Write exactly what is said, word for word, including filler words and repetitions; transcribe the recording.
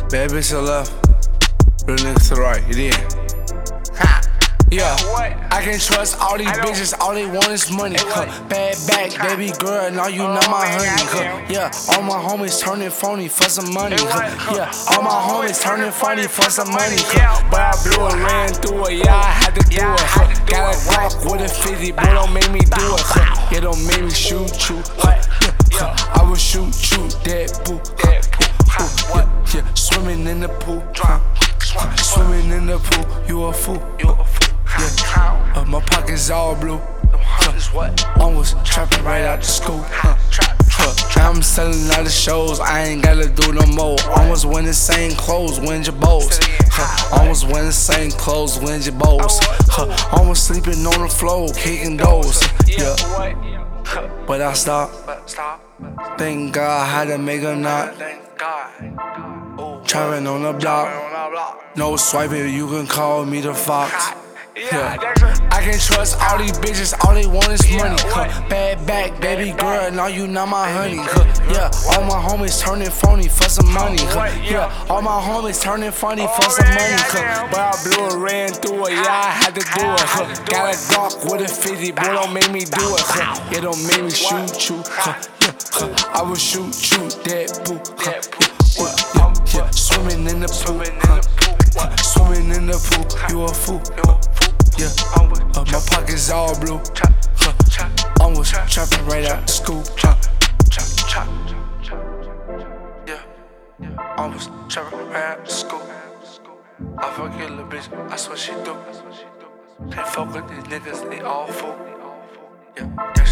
Bad bitch to the left, real niggas to the right. You did. Ha. Yeah, I can trust all these bitches, all they want is money. Huh. Bad back, baby girl, now you not my honey. Huh. Yeah, all my homies turning phony for some money. Huh. Yeah, all my homies turning funny for some money. Huh. But I blew it, ran through it, yeah, I had to do it. Huh. Got a Glock with a fifty, boy, don't make me do it. Huh. Yeah, don't make me shoot you. Huh. Yeah, huh. I will shoot you, dead boo. Huh. Yeah, yeah, yeah, swimming in the pool. Huh. Swimming in the pool, you a fool. You a fool. Yeah, uh, my pockets all blue. Uh, almost trapping right out the school. Uh, uh, now I'm selling all the shows, I ain't gotta do no more. Almost wearing the same clothes, win your bowls. Uh, almost wearing the same clothes, win your bowls. Uh, almost sleeping on the floor, kicking doors. Yeah, but I stopped. Thank God I had to make a knot. Trapping on the block, no swiping, you can call me the fox. Yeah, I can trust all these bitches, all they want is money. Huh. Bad back, baby girl, now you not my honey. Huh. Yeah, all my homies turning phony for some money. Huh. Yeah, all my homies turning funny for some money. Huh. But I blew it, ran through it, yeah, I had to do it. Huh. Got a Glock with a fifty, boy, don't make me do it. Huh. Yeah, don't make me shoot you. Huh. Yeah, huh. I will shoot you, dead boo. Huh. Yeah, yeah, yeah, swimming in the pool. Huh. Swimming in the pool, you a fool. Yeah, uh, my pockets all blue. Huh. Almost trapping right out the school. Huh. Yeah, almost trapping right out the school. I fuck your little bitch, I swear she do. Can't fuck with these niggas, they all fool. Yeah.